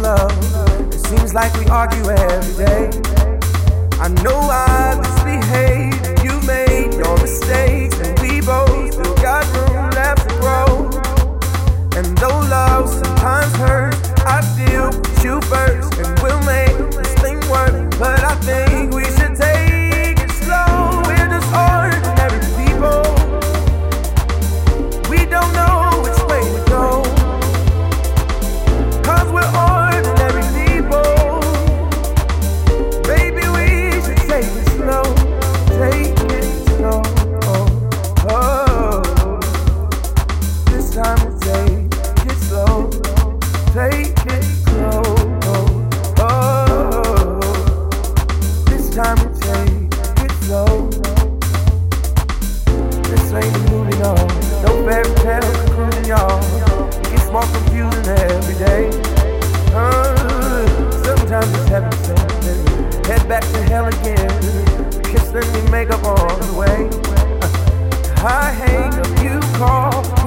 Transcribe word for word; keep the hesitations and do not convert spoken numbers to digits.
love. It seems like we argue every day. I know I misbehaved, and you made your mistakes, and we both still got room left to grow. And though love sometimes hurts, I still put you first, and we'll make this thing work. But I think we should take it slow. We're just ordinary people. We don't know which way to go, 'cause we're ordinary people. Baby, we should take it slow. Take it slow. Oh, oh. This time we'll take it slow. Take it slow. Oh, oh. This time we'll take it slow. This ain't a movie, no. No fairy tale concluding, y'all. It gets more confusing every day. Uh, sometimes it's heaven sent, then head back to hell again. Kiss, then we make up on the way. Uh, I hang up, you call.